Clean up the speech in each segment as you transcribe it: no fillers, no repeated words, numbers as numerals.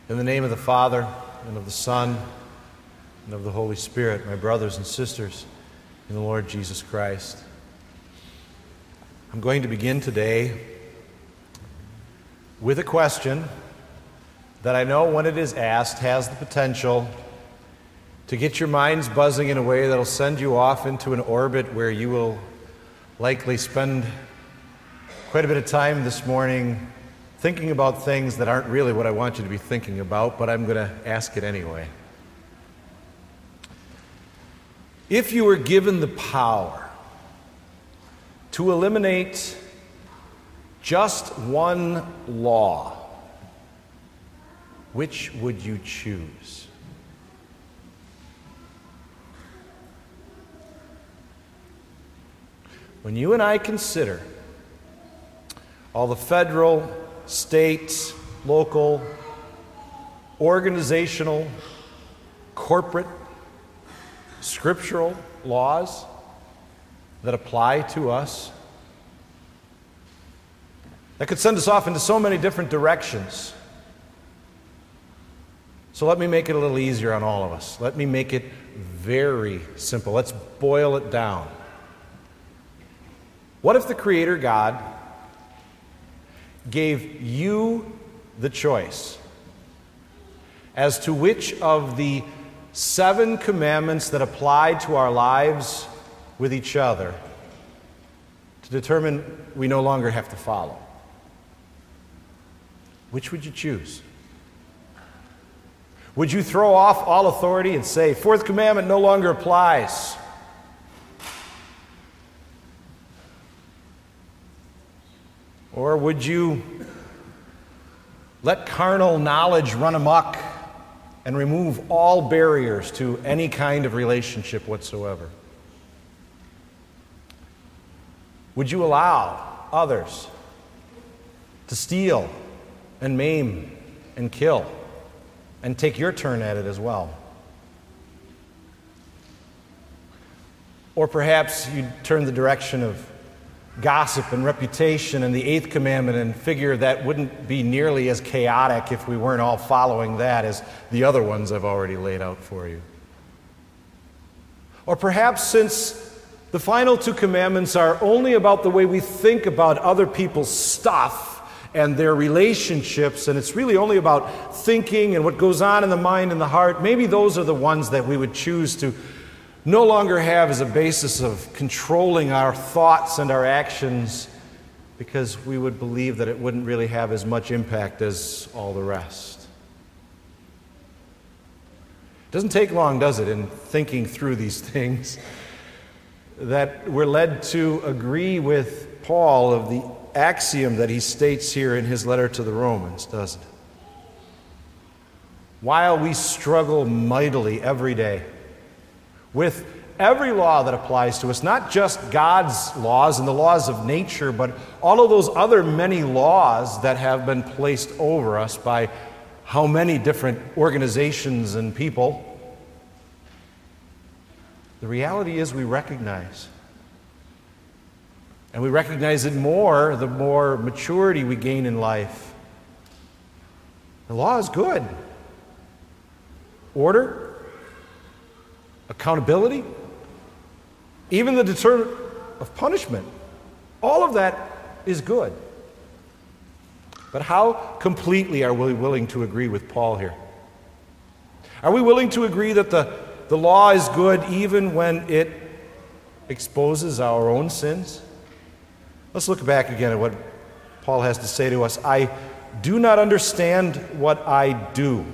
In the name of the Father, and of the Son, and of the Holy Spirit, my brothers and sisters in the Lord Jesus Christ. I'm going to begin today with a question that I know when it is asked has the potential to get your minds buzzing in a way that'll send you off into an orbit where you will likely spend quite a bit of time this morning thinking about things that aren't really what I want you to be thinking about, but I'm going to ask it anyway. If you were given the power to eliminate just one law, which would you choose? When you and I consider all the federal, state, local, organizational, corporate, scriptural laws that apply to us, that could send us off into so many different directions. So let me make it a little easier on all of us. Let me make it very simple. Let's boil it down. What if the Creator God gave you the choice as to which of the 7 commandments that apply to our lives with each other to determine we no longer have to follow? Which would you choose? Would you throw off all authority and say, 4th commandment no longer applies? Or would you let carnal knowledge run amok and remove all barriers to any kind of relationship whatsoever? Would you allow others to steal and maim and kill and take your turn at it as well? Or perhaps you'd turn the direction of gossip and reputation and the 8th commandment and figure that wouldn't be nearly as chaotic if we weren't all following that as the other ones I've already laid out for you. Or perhaps since the final 2 commandments are only about the way we think about other people's stuff and their relationships, and it's really only about thinking and what goes on in the mind and the heart, maybe those are the ones that we would choose to no longer have as a basis of controlling our thoughts and our actions, because we would believe that it wouldn't really have as much impact as all the rest. It doesn't take long, does it, in thinking through these things, that we're led to agree with Paul of the axiom that he states here in his letter to the Romans, doesn't it? While we struggle mightily every day with every law that applies to us, not just God's laws and the laws of nature, but all of those other many laws that have been placed over us by how many different organizations and people. The reality is we recognize. And we recognize it more the more maturity we gain in life. The law is good. Order, accountability, even the deterrent of punishment, all of that is good. But how completely are we willing to agree with Paul here? Are we willing to agree that the law is good even when it exposes our own sins? Let's look back again at what Paul has to say to us. I do not understand what I do.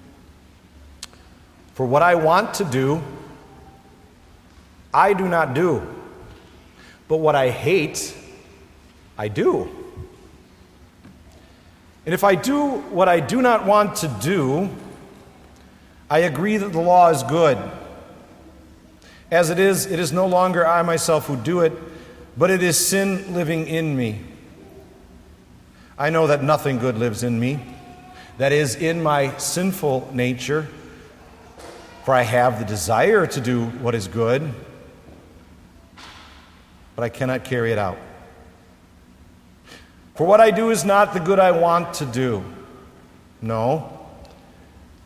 For what I want to do, I do not do. But what I hate, I do. And if I do what I do not want to do, I agree that the law is good. As it is no longer I myself who do it, but it is sin living in me. I know that nothing good lives in me, that is, in my sinful nature, for I have the desire to do what is good, but I cannot carry it out. For what I do is not the good I want to do. No,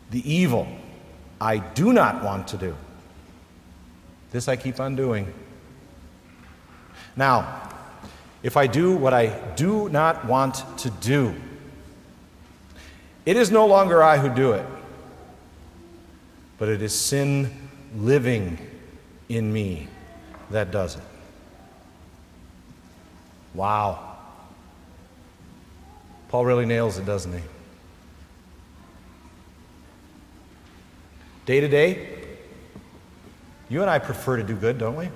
the evil I do not want to do, this I keep on doing. Now, if I do what I do not want to do, it is no longer I who do it, but it is sin living in me that does it. Wow. Paul really nails it, doesn't he? Day to day, you and I prefer to do good, don't we?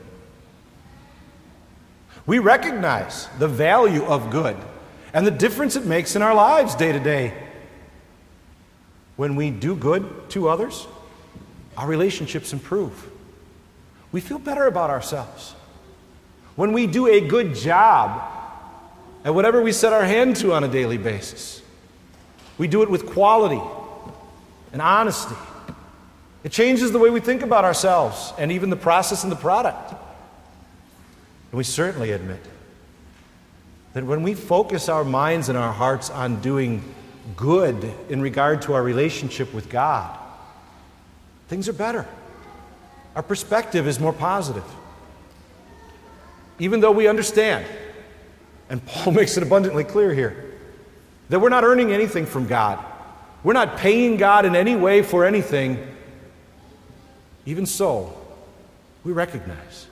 We recognize the value of good and the difference it makes in our lives day to day. When we do good to others, our relationships improve. We feel better about ourselves. When we do a good job at whatever we set our hand to on a daily basis, we do it with quality and honesty. It changes the way we think about ourselves and even the process and the product. And we certainly admit that when we focus our minds and our hearts on doing good in regard to our relationship with God, things are better. Our perspective is more positive. Even though we understand, and Paul makes it abundantly clear here, that we're not earning anything from God. We're not paying God in any way for anything. Even so, we recognize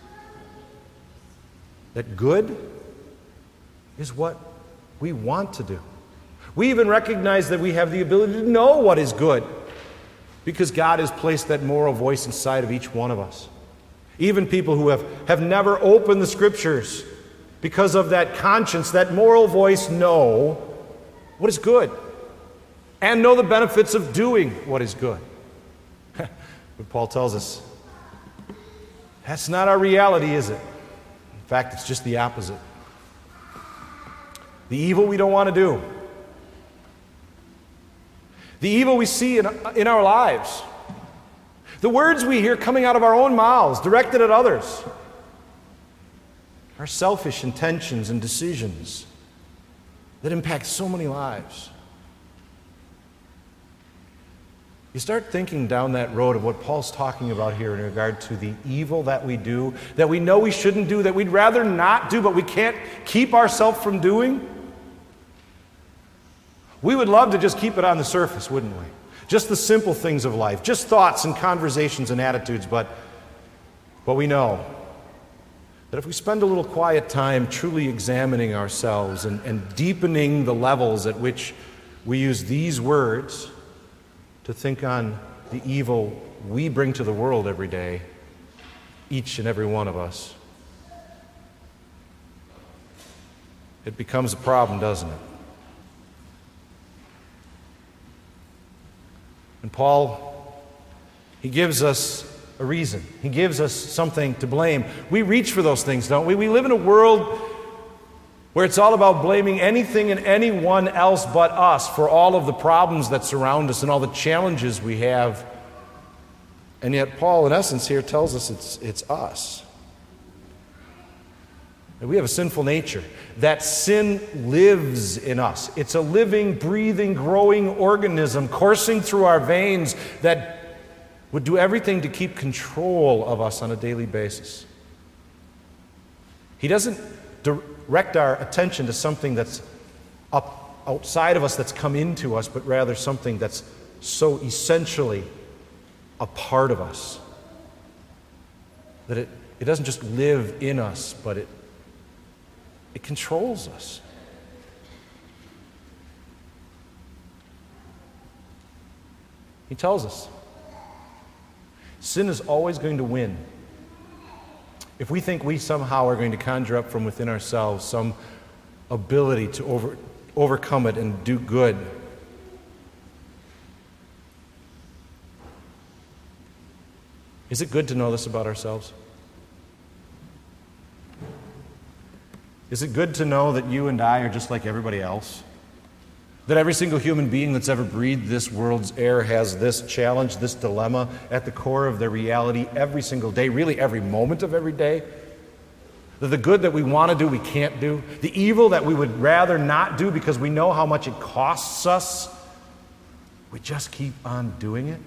that good is what we want to do. We even recognize that we have the ability to know what is good because God has placed that moral voice inside of each one of us. Even people who have never opened the Scriptures, because of that conscience, that moral voice, know what is good and know the benefits of doing what is good. But Paul tells us that's not our reality, is it? In fact, it's just the opposite. The evil we don't want to do, the evil we see in our lives, the words we hear coming out of our own mouths directed at others, our selfish intentions and decisions that impact so many lives. You start thinking down that road of what Paul's talking about here in regard to the evil that we do, that we know we shouldn't do, that we'd rather not do, but we can't keep ourselves from doing. We would love to just keep it on the surface, wouldn't we? Just the simple things of life, just thoughts and conversations and attitudes, but we know that if we spend a little quiet time truly examining ourselves and deepening the levels at which we use these words to think on the evil we bring to the world every day, each and every one of us, it becomes a problem, doesn't it? And Paul, he gives us a reason. He gives us something to blame. We reach for those things, don't we? We live in a world where it's all about blaming anything and anyone else but us for all of the problems that surround us and all the challenges we have. And yet Paul, in essence, here tells us it's us. And we have a sinful nature. That sin lives in us. It's a living, breathing, growing organism coursing through our veins that would do everything to keep control of us on a daily basis. He doesn't direct our attention to something that's up outside of us, that's come into us, but rather something that's so essentially a part of us that it doesn't just live in us, but it controls us. He tells us sin is always going to win. If we think we somehow are going to conjure up from within ourselves some ability to overcome it and do good, is it good to know this about ourselves? Is it good to know that you and I are just like everybody else? That every single human being that's ever breathed this world's air has this challenge, this dilemma at the core of their reality every single day, really every moment of every day? That the good that we want to do, we can't do. The evil that we would rather not do because we know how much it costs us. we just keep on doing it?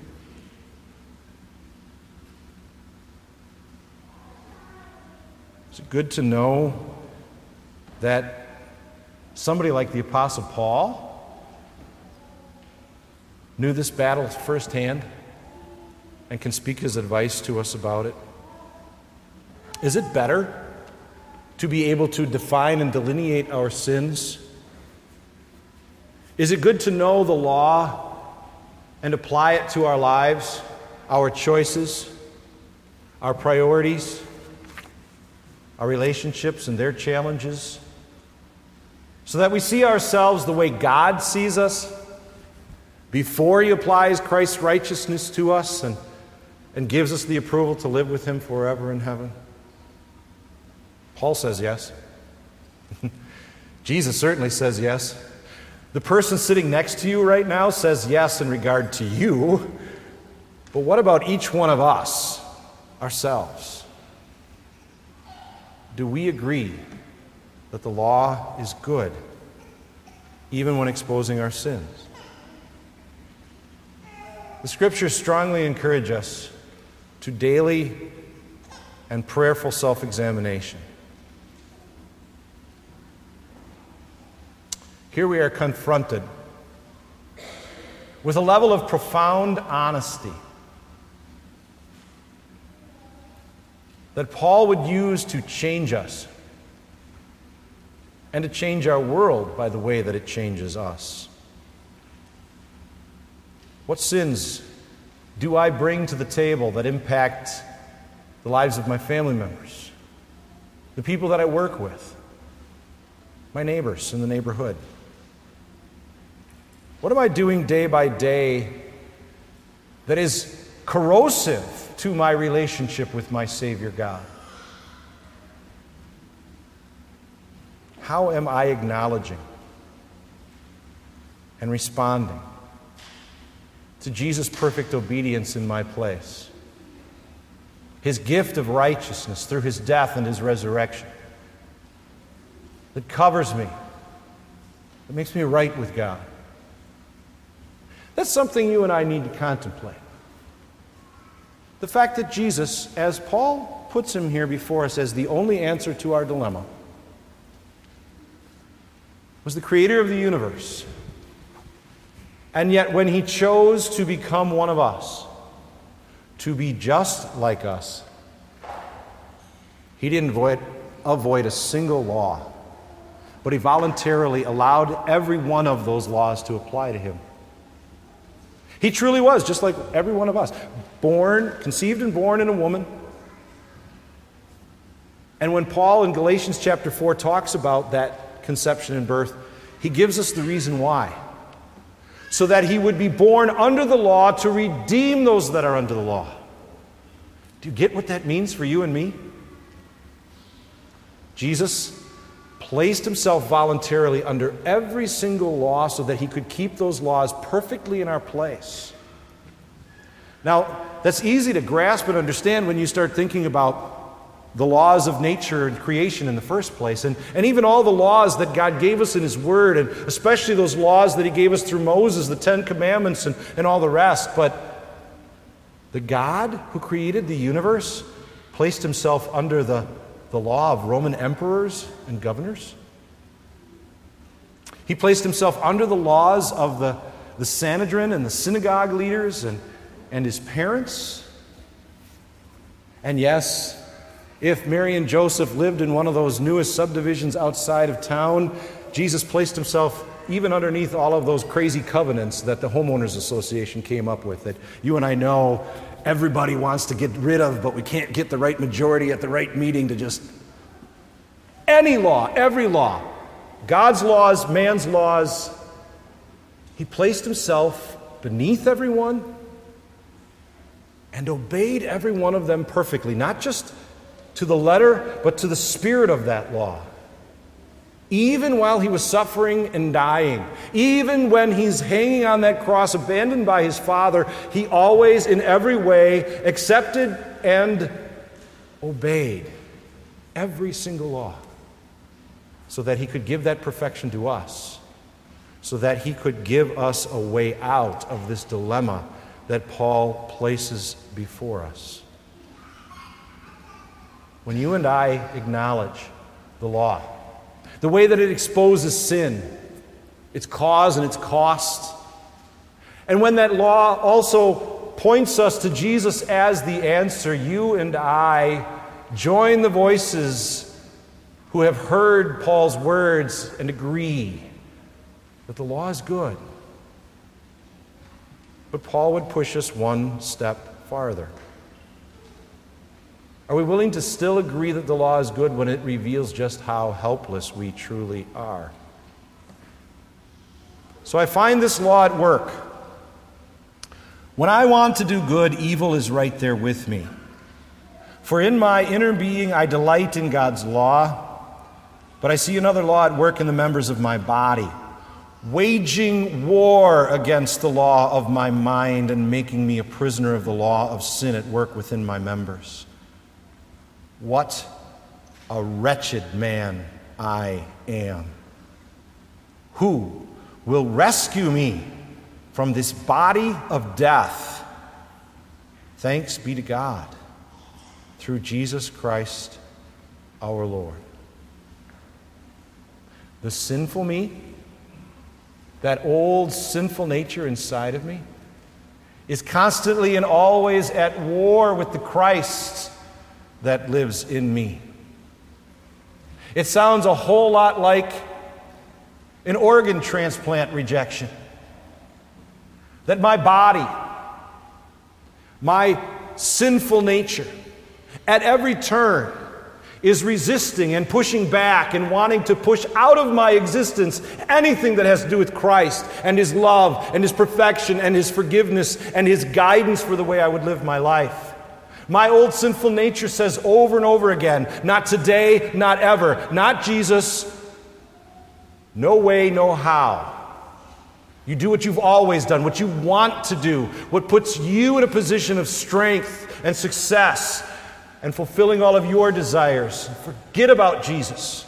Is it good to know that somebody like the Apostle Paul knew this battle firsthand and can speak his advice to us about it? Is it better to be able to define and delineate our sins? Is it good to know the law and apply it to our lives, our choices, our priorities, our relationships and their challenges, so that we see ourselves the way God sees us before He applies Christ's righteousness to us and gives us the approval to live with Him forever in heaven? Paul says yes. Jesus certainly says yes. The person sitting next to you right now says yes in regard to you. But what about each one of us, ourselves? Do we agree that the law is good, even when exposing our sins? The Scriptures strongly encourage us to daily and prayerful self-examination. Here we are confronted with a level of profound honesty that Paul would use to change us and to change our world by the way that it changes us. What sins do I bring to the table that impact the lives of my family members, the people that I work with, my neighbors in the neighborhood? What am I doing day by day that is corrosive to my relationship with my Savior God? How am I acknowledging and responding to Jesus' perfect obedience in my place? His gift of righteousness through His death and His resurrection that covers me, that makes me right with God. That's something you and I need to contemplate. The fact that Jesus, as Paul puts Him here before us as the only answer to our dilemma, was the creator of the universe. And yet when He chose to become one of us, to be just like us, He didn't avoid a single law, but He voluntarily allowed every one of those laws to apply to Him. He truly was just like every one of us, conceived and born in a woman. And when Paul in Galatians chapter 4 talks about that conception and birth, he gives us the reason why. So that He would be born under the law to redeem those that are under the law. Do you get what that means for you and me? Jesus placed Himself voluntarily under every single law so that He could keep those laws perfectly in our place. Now, that's easy to grasp and understand when you start thinking about the laws of nature and creation in the first place, and even all the laws that God gave us in His Word, and especially those laws that He gave us through Moses, the Ten Commandments and all the rest. But the God who created the universe placed Himself under the law of Roman emperors and governors. He placed Himself under the laws of the Sanhedrin and the synagogue leaders and His parents. And yes, if Mary and Joseph lived in one of those newest subdivisions outside of town, Jesus placed Himself even underneath all of those crazy covenants that the Homeowners Association came up with, that you and I know everybody wants to get rid of, but we can't get the right majority at the right meeting to just... Any law, every law, God's laws, man's laws, He placed Himself beneath everyone and obeyed every one of them perfectly, not just to the letter, but to the spirit of that law. Even while He was suffering and dying, even when He's hanging on that cross, abandoned by His Father, He always, in every way, accepted and obeyed every single law so that He could give that perfection to us, so that he could give us a way out of this dilemma that Paul places before us. When you and I acknowledge the law, the way that it exposes sin, its cause and its cost, and when that law also points us to Jesus as the answer, you and I join the voices who have heard Paul's words and agree that the law is good. But Paul would push us one step farther. Are we willing to still agree that the law is good when it reveals just how helpless we truly are? So I find this law at work. When I want to do good, evil is right there with me. For in my inner being I delight in God's law, but I see another law at work in the members of my body, waging war against the law of my mind and making me a prisoner of the law of sin at work within my members. What a wretched man I am. Who will rescue me from this body of death? Thanks be to God, through Jesus Christ our Lord. The sinful me, that old sinful nature inside of me, is constantly and always at war with the Christ that lives in me. It sounds a whole lot like an organ transplant rejection. That my body, my sinful nature, at every turn is resisting and pushing back and wanting to push out of my existence anything that has to do with Christ and His love and His perfection and His forgiveness and His guidance for the way I would live my life. My old sinful nature says over and over again, not today, not ever, not Jesus, no way, no how. You do what you've always done, what you want to do, what puts you in a position of strength and success and fulfilling all of your desires. Forget about Jesus.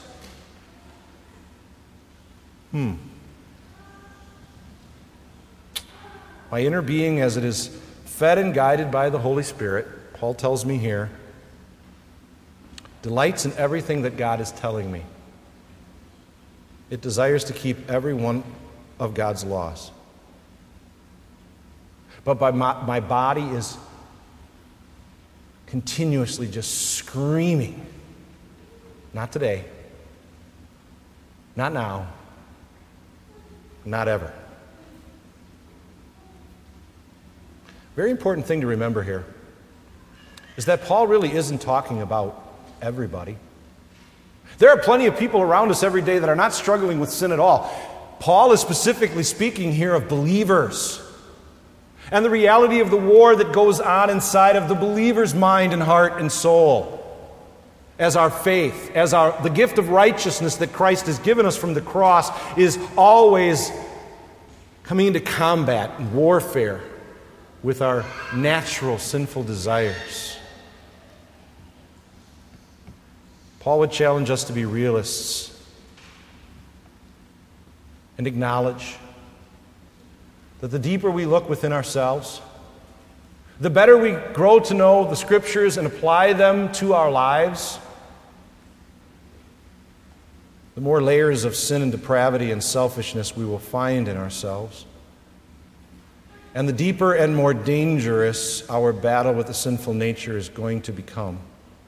My inner being, as it is fed and guided by the Holy Spirit, Paul tells me here, delights in everything that God is telling me. It desires to keep every one of God's laws. But my body is continuously just screaming, not today, not now, not ever. Very important thing to remember here is that Paul really isn't talking about everybody. There are plenty of people around us every day that are not struggling with sin at all. Paul is specifically speaking here of believers and the reality of the war that goes on inside of the believer's mind and heart and soul as our faith, as the gift of righteousness that Christ has given us from the cross is always coming into combat and warfare with our natural sinful desires. Paul would challenge us to be realists and acknowledge that the deeper we look within ourselves, the better we grow to know the Scriptures and apply them to our lives, the more layers of sin and depravity and selfishness we will find in ourselves. And the deeper and more dangerous our battle with the sinful nature is going to become.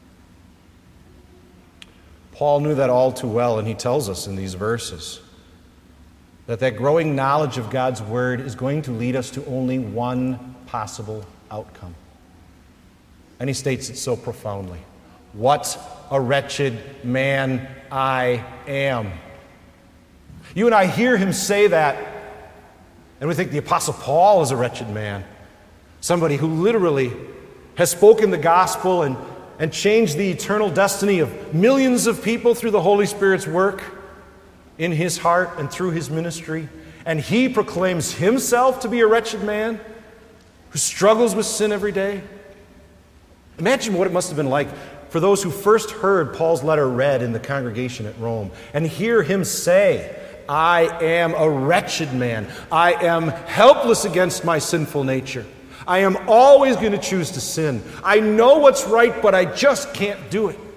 Paul knew that all too well, and he tells us in these verses that growing knowledge of God's Word is going to lead us to only one possible outcome. And he states it so profoundly. What a wretched man I am. You and I hear him say that, and we think the Apostle Paul is a wretched man. Somebody who literally has spoken the gospel and changed the eternal destiny of millions of people through the Holy Spirit's work in his heart and through his ministry. And he proclaims himself to be a wretched man who struggles with sin every day. Imagine what it must have been like for those who first heard Paul's letter read in the congregation at Rome and hear him say, I am a wretched man. I am helpless against my sinful nature. I am always going to choose to sin. I know what's right, but I just can't do it.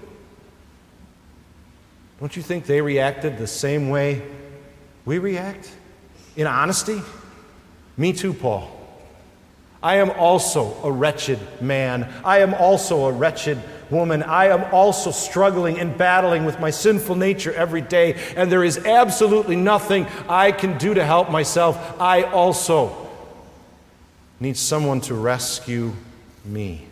Don't you think they reacted the same way we react? In honesty? Me too, Paul. I am also a wretched man. I am also a wretched woman. I am also struggling and battling with my sinful nature every day, and there is absolutely nothing I can do to help myself. I also need someone to rescue me.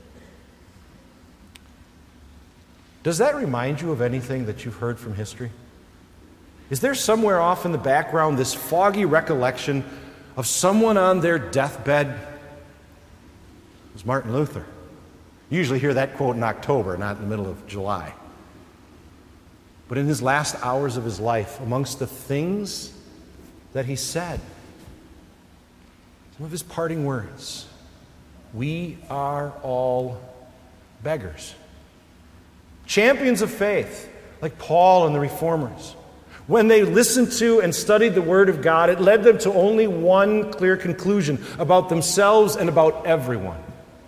Does that remind you of anything that you've heard from history? Is there somewhere off in the background this foggy recollection of someone on their deathbed? It was Martin Luther. You usually hear that quote in October, not in the middle of July. But in his last hours of his life, amongst the things that he said, some of his parting words, we are all beggars. Champions of faith, like Paul and the Reformers, when they listened to and studied the Word of God, it led them to only one clear conclusion about themselves and about everyone.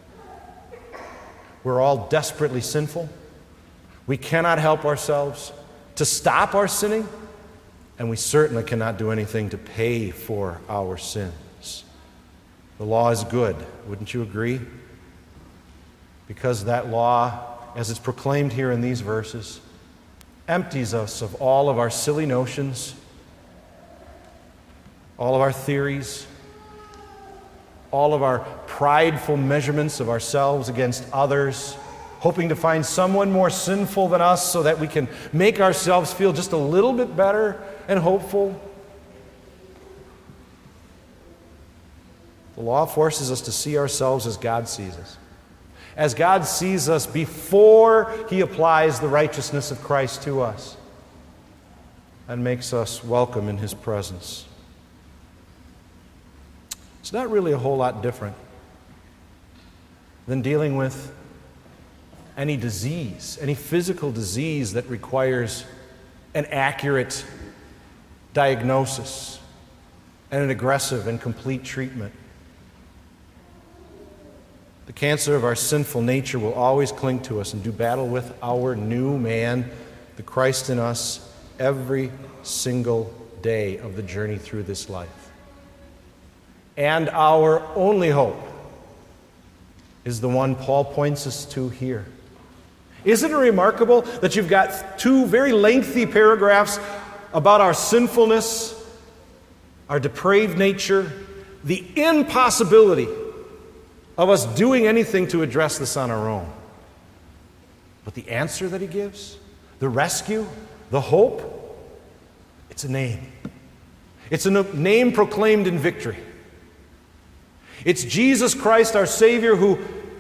We're all desperately sinful. We cannot help ourselves to stop our sinning, and we certainly cannot do anything to pay for our sins. The law is good, wouldn't you agree? Because that law, as it's proclaimed here in these verses, empties us of all of our silly notions, all of our theories, all of our prideful measurements of ourselves against others, hoping to find someone more sinful than us so that we can make ourselves feel just a little bit better and hopeful. The law forces us to see ourselves as God sees us, as God sees us before He applies the righteousness of Christ to us and makes us welcome in His presence. It's not really a whole lot different than dealing with any disease, any physical disease that requires an accurate diagnosis and an aggressive and complete treatment. The cancer of our sinful nature will always cling to us and do battle with our new man, the Christ in us, every single day of the journey through this life. And our only hope is the one Paul points us to here. Isn't it remarkable that you've got two very lengthy paragraphs about our sinfulness, our depraved nature, the impossibility of us doing anything to address this on our own. But the answer that he gives, the rescue, the hope, it's a name. It's a name proclaimed in victory. It's Jesus Christ, our Savior, who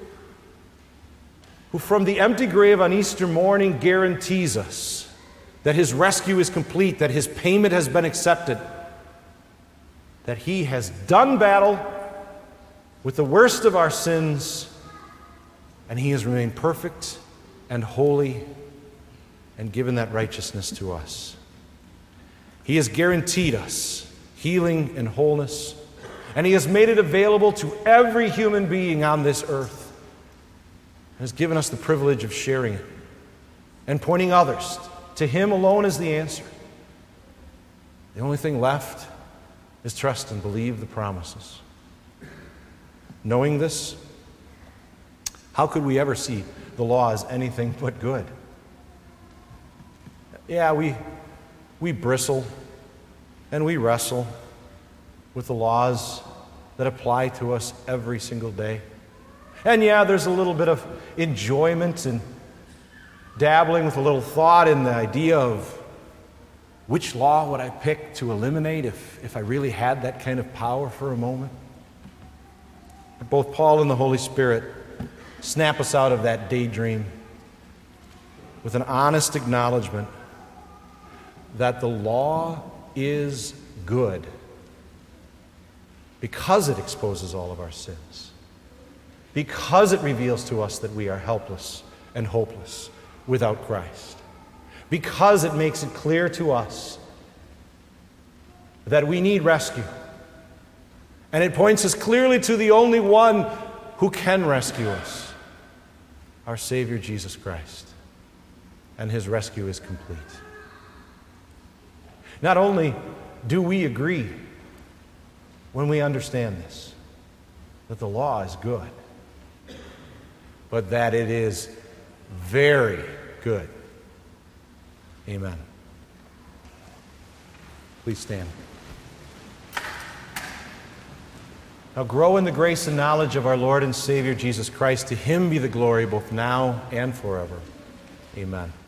from the empty grave on Easter morning guarantees us that His rescue is complete, that His payment has been accepted, that He has done battle with the worst of our sins, and He has remained perfect and holy and given that righteousness to us. He has guaranteed us healing and wholeness, and He has made it available to every human being on this earth, and has given us the privilege of sharing it and pointing others to Him alone as the answer. The only thing left is trust and believe the promises. Knowing this, how could we ever see the law as anything but good? Yeah, we bristle and we wrestle with the laws that apply to us every single day. And yeah, there's a little bit of enjoyment and dabbling with a little thought in the idea of which law would I pick to eliminate if I really had that kind of power for a moment. But both Paul and the Holy Spirit snap us out of that daydream with an honest acknowledgement that the law is good because it exposes all of our sins, because it reveals to us that we are helpless and hopeless without Christ, because it makes it clear to us that we need rescue. And it points us clearly to the only one who can rescue us, our Savior Jesus Christ. And his rescue is complete. Not only do we agree when we understand this, that the law is good, but that it is very good. Amen. Please stand. Now grow in the grace and knowledge of our Lord and Savior Jesus Christ. To him be the glory both now and forever. Amen.